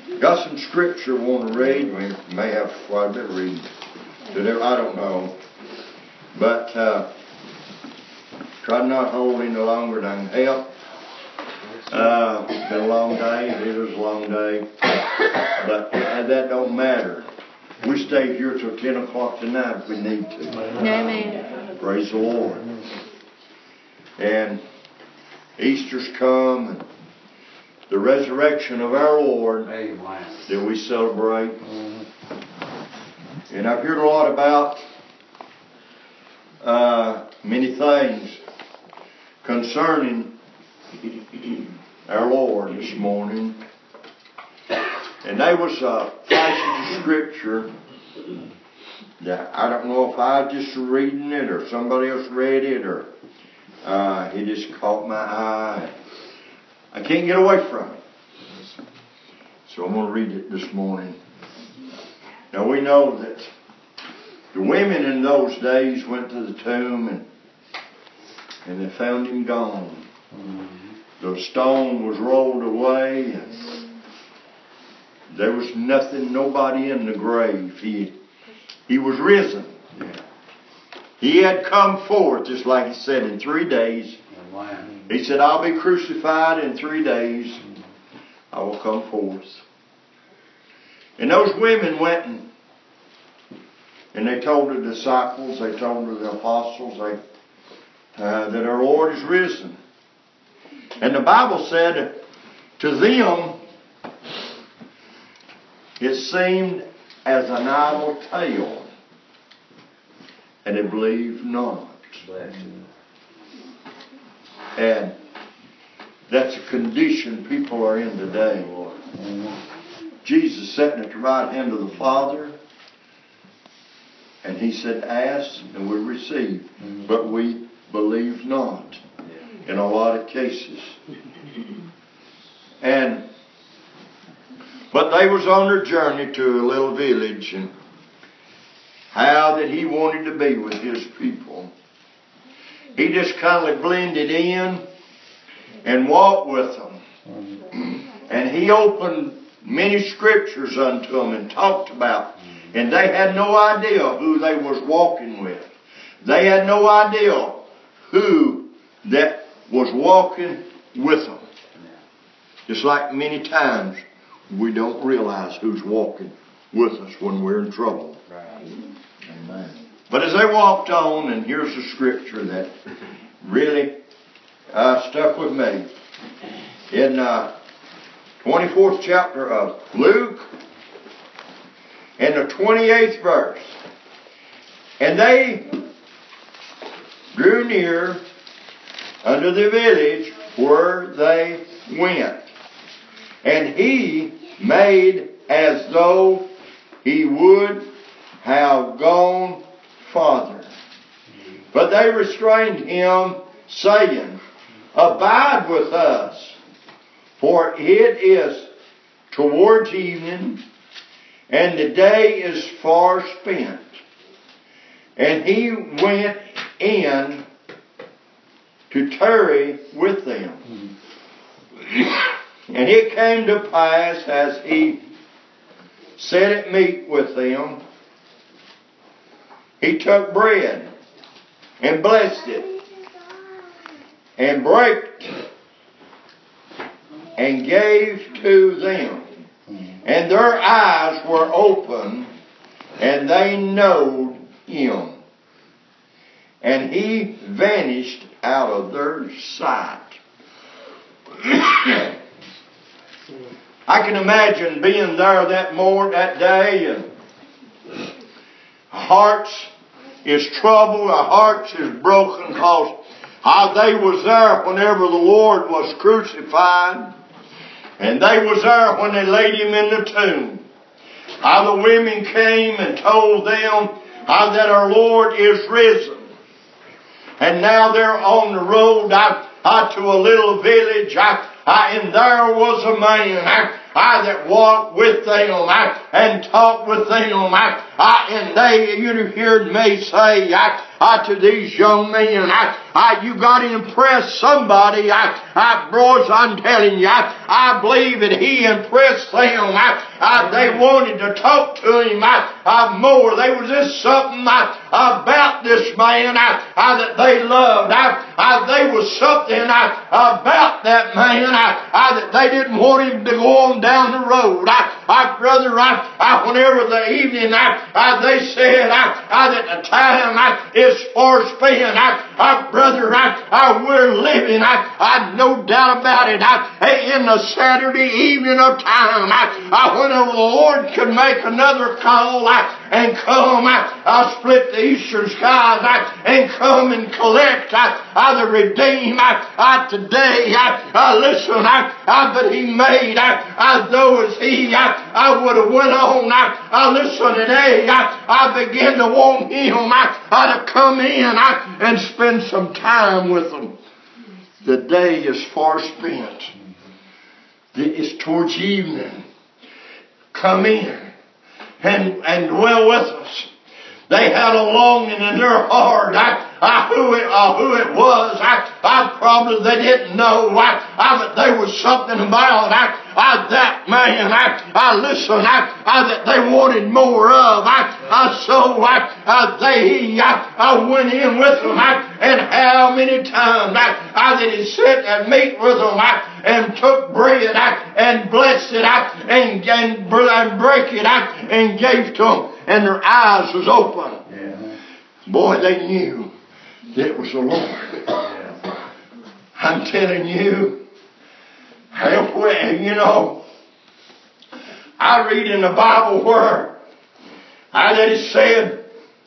Got some scripture we want to read. We may have quite a bit of reading to do. I don't know. But try not to hold any longer than I can help. It's been a long day. It is a long day. But that don't matter. We stay here till 10 o'clock tonight if we need to. Amen. Praise the Lord. And Easter's come, and the resurrection of our Lord that we celebrate. And I've heard a lot about many things concerning our Lord this morning. And there was a passage of Scripture that I don't know if I was just reading it or somebody else read it or it just caught my eye. I can't get away from it. So I'm going to read it this morning. Now we know that the women in those days went to the tomb and they found him gone. The stone was rolled away and there was nothing, nobody in the grave. He was risen. He had come forth, just like he said, in 3 days. He said, I'll be crucified in 3 days. I will come forth. And those women went and they told the disciples, they told the apostles that our Lord is risen. And the Bible said to them, it seemed as an idle tale, and they believed not. And that's a condition people are in today. Jesus sitting at the right hand of the Father, and He said, ask and we receive, but we believe not in a lot of cases. But they was on their journey to a little village, and how that He wanted to be with His people. He just kind of blended in and walked with them. And He opened many scriptures unto them and talked about. And they had no idea who they was walking with. They had no idea who that was walking with them. Just like many times we don't realize who's walking with us when we're in trouble. Right. Amen. But as they walked on, and here's the scripture that really stuck with me. In 24th chapter of Luke, in the 28th verse. And they drew near unto the village where they went. And He made as though He would have gone farther. But they restrained Him, saying, abide with us, for it is towards evening, and the day is far spent. And He went in to tarry with them. And it came to pass, as He sat at meat with them, He took bread and blessed it and brake it and gave to them. And their eyes were open and they knowed Him. And He vanished out of their sight. I can imagine being there that day, and our hearts is troubled, our hearts is broken, because how they was there whenever the Lord was crucified, and they was there when they laid Him in the tomb. How the women came and told them how that our Lord is risen. And now they're on the road out to a little village, and there was a man that walked with them and talked with them. And they, you heard me say, to these young men. You got to impress somebody. Boys, I'm telling you, I believe that he impressed them. They wanted to talk to him more. There was just something about this man that they loved. There was something about that man that they didn't want him to go on down the road. Brother, whenever the evening they said that the time is far spent, brother, we're living, no doubt about it, in the Saturday evening of time, whenever the Lord could make another call and come, split the eastern skies and come and collect the redeemed today. Listen, but he made though as he would have went on. Listen, today I begin to want him to come in and spend some time with them. The day is far spent. It's towards evening. Come in and dwell with us. They had a longing in their heart who it was. Probably they didn't know. But there was something about that man. Listen, that they wanted more of. So they went in with them. And how many times that he sat and meet with them and took bread and blessed it and break it and gave to them. And their eyes was open. Yeah. Boy, they knew that it was the Lord. Yeah. I'm telling you, I read in the Bible where that it said,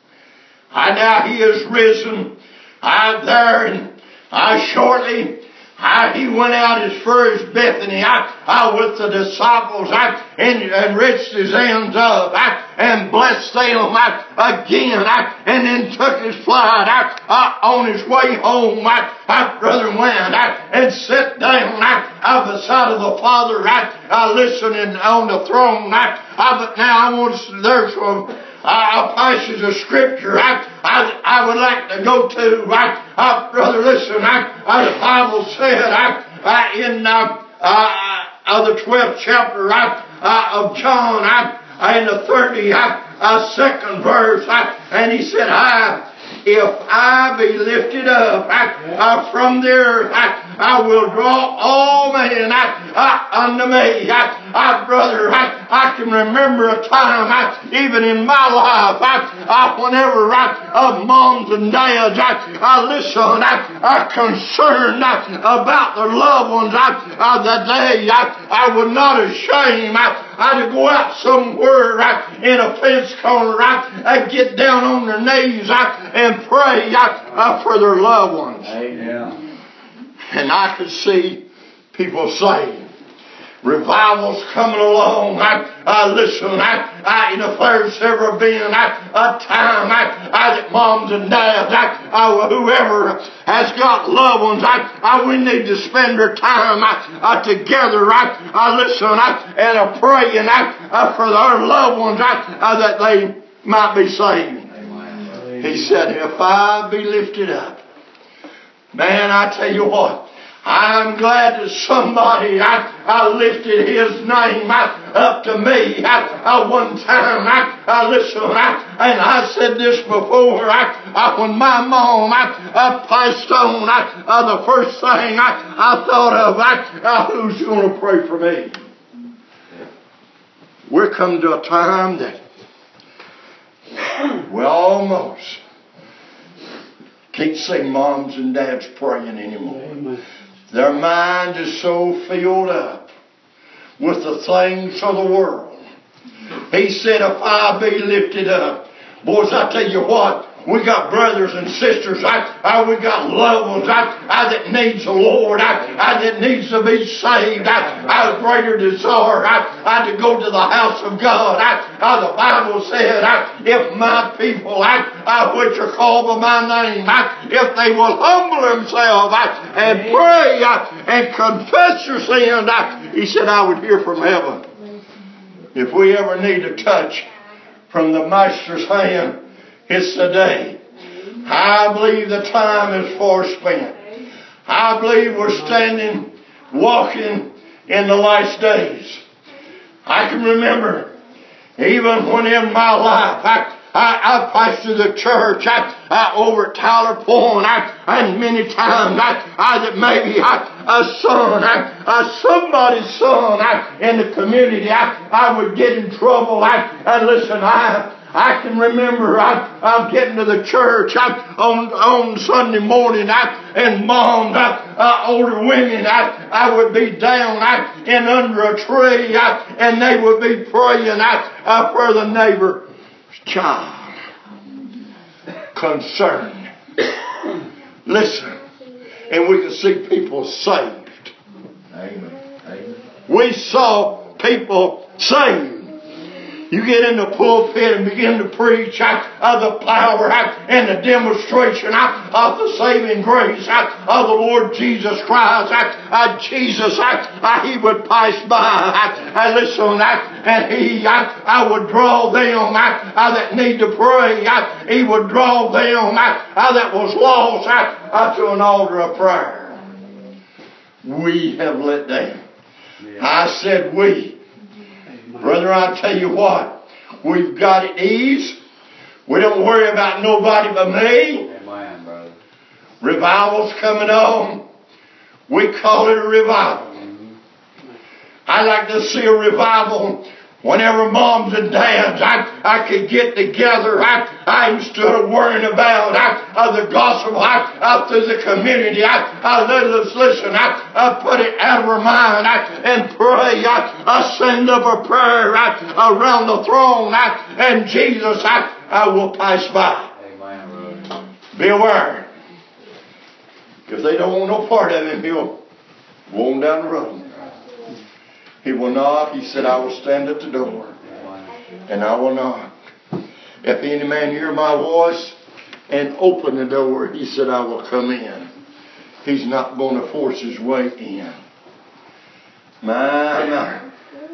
now he is risen there and shortly he went out as far as Bethany with the disciples and reached his hands up and blessed them again and then took his flight on his way home. Brother went and sat down beside of the Father listening on the throne. But now I want to, there's a passage of Scripture I would like to go to. Brother, listen, the Bible said in the 12th chapter of John, in the 32nd verse, and he said, if I be lifted up from there, I will draw all men unto me. Brother, I can remember a time, even in my life, whenever moms and dads, listen, concerned about their loved ones, that I was not ashamed to go out somewhere in a fence corner and get down on their knees and pray for their loved ones. Amen. And I could see people saying, revival's coming along. Listen, if there's ever been a time that moms and dads, whoever has got loved ones, we need to spend their time together. Listen, and praying for their loved ones that they might be saved. He said, if I be lifted up. Man, I tell you what, I'm glad that somebody lifted his name up to me one time. Listen, and I said this before, when my mom passed on, the first thing I thought of, who's going to pray for me? We're coming to a time that we almost can't see moms and dads praying anymore. Amen. Their mind is so filled up with the things of the world. He said, if I be lifted up. Boys, I tell you what, we got brothers and sisters. We got loved ones that needs the Lord. That needs to be saved. A greater desire to go to the house of God. The Bible said, if my people, which are called by my name, if they will humble themselves and pray and confess your sin, he said, I would hear from heaven. If we ever need a touch from the Master's hand, it's the day. I believe the time is far spent. I believe we're standing, walking in the last days. I can remember, even when in my life, I pastored the church over at Tyler Point, and many times that maybe a son, somebody's son in the community, I would get in trouble. And listen, I can remember I'm getting to the church on Sunday morning, and moms, older women, I would be down in under a tree, and they would be praying for the neighbor's child. Concerned. Listen, and we could see people saved. Amen. We saw people saved. You get in the pulpit and begin to preach of the power and the demonstration of the saving grace of the Lord Jesus Christ. Jesus, He would pass by. Listen, and I would draw them that need to pray. He would draw them that was lost to an altar of prayer. We have let down. I said we. Brother, I tell you what, we've got it easy. We don't worry about nobody but me. Amen, brother. Revival's coming on. We call it a revival. I like to see a revival whenever moms and dads I could get together. Instead of worrying about the gospel through the community, let us listen. Put it out of our mind and pray. Send up a prayer around the throne, and Jesus will pass by. Amen. Be aware. If they don't want no part of Him, He'll go on down the road. He will not. He said, I will stand at the door, and I will knock. If any man hear my voice and open the door, He said, I will come in. He's not going to force His way in. My.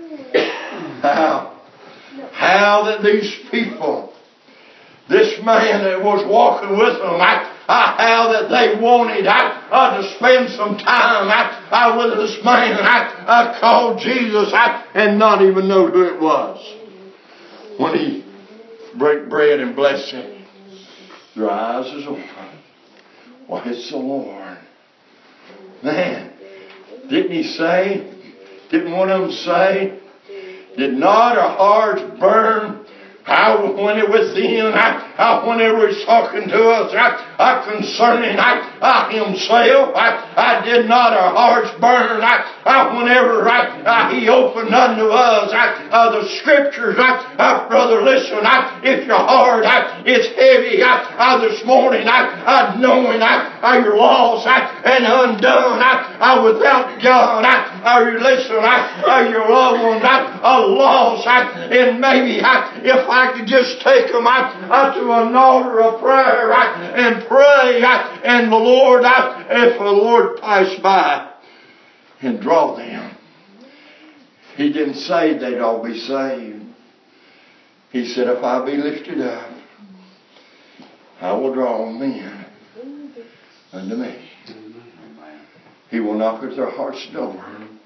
How that these people, this man that was walking with them, how that they wanted to spend some time with this man called Jesus and not even know who it was. When He break bread and bless it, their eyes is open. Why, it's the Lord. Man, didn't He say, didn't one of them say, did not our hearts burn when it was within, whenever He's talking to us concerning Himself, did not our hearts burn whenever He opened unto us the Scriptures. Brother, listen, if your heart is heavy this morning, knowing you're lost and undone without God, listen, your loved ones are lost, and maybe if I could just take them to an altar of prayer and pray, and the Lord, if the Lord passed by and draw them. He didn't say they'd all be saved. He said, if I be lifted up, I will draw men unto me. He will knock at their heart's door.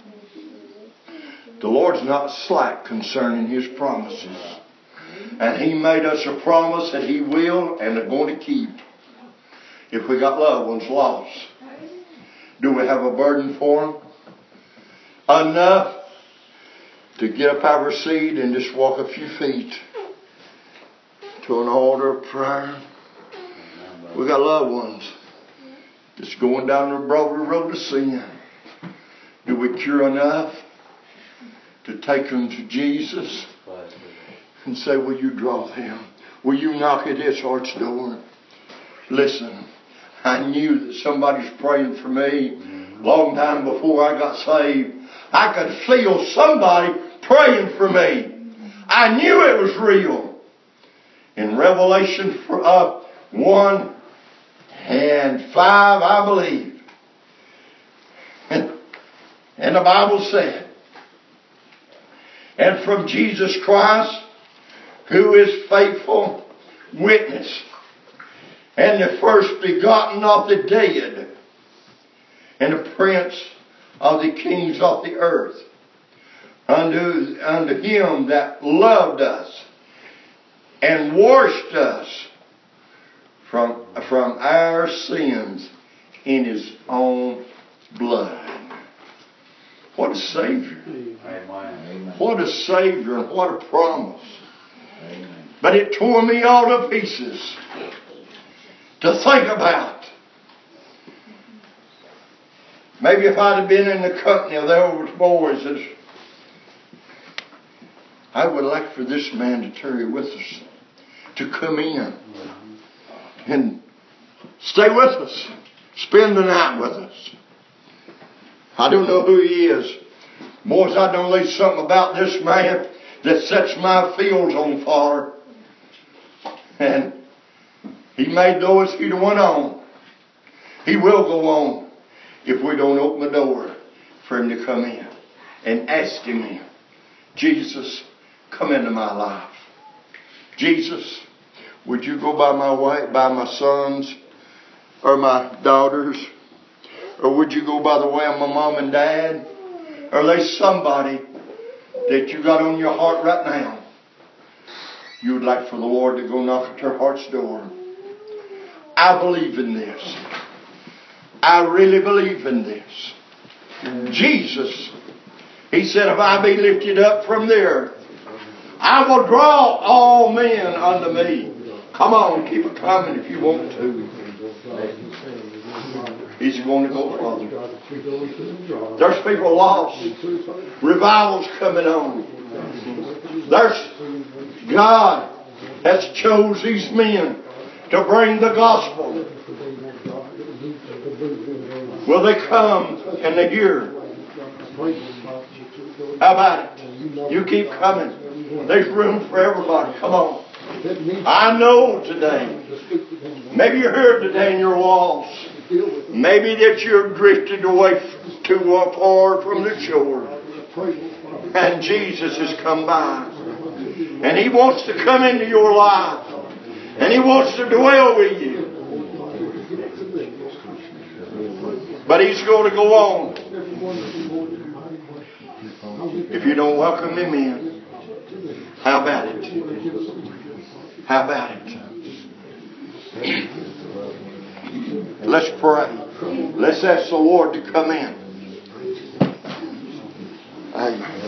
The Lord's not slack concerning His promises. And He made us a promise that He will and are going to keep. If we got loved ones lost, do we have a burden for them? Enough to get up out of our seat and just walk a few feet to an altar of prayer? We got loved ones just going down the broad road to sin. Do we cure enough to take them to Jesus and say, will you draw them? Will you knock at His heart's door? Listen, I knew that somebody's praying for me long time before I got saved. I could feel somebody praying for me. I knew it was real. In Revelation 1 and 5, I believe. And the Bible said, and from Jesus Christ, who is faithful witness, and the first begotten of the dead, and the prince of the kings of the earth, unto him that loved us and washed us from our sins in his own blood. What a Savior. Amen. What a Savior and what a promise. Amen. But it tore me all to pieces to think about. Maybe if I'd have been in the company of those boys, I would like for this man to tarry with us, to come in and stay with us, spend the night with us. I don't know who he is. Boys, I know there's something about this man that sets my fields on fire. And he may though as he'd went on. He will go on if we don't open the door for him to come in and ask him in. Jesus, come into my life. Jesus, would you go by my wife, by my sons or my daughters? Or would you go by the way of my mom and dad? Or there's somebody that you got on your heart right now. You would like for the Lord to go knock at your heart's door. I believe in this. I really believe in this. Jesus, he said, if I be lifted up from there, I will draw all men unto me. Come on, keep it coming if you want to. He's going to go further. There's people lost. Revival's coming on. God has chose these men to bring the gospel. Will they come and they hear? How about it? You keep coming. There's room for everybody. Come on. I know today. Maybe you're here today and you're lost. Maybe that you're drifted away too far from the shore. And Jesus has come by. And He wants to come into your life. And He wants to dwell with you. But He's going to go on. If you don't welcome Him in, how about it? How about it? Let's pray. Let's ask the Lord to come in. Amen.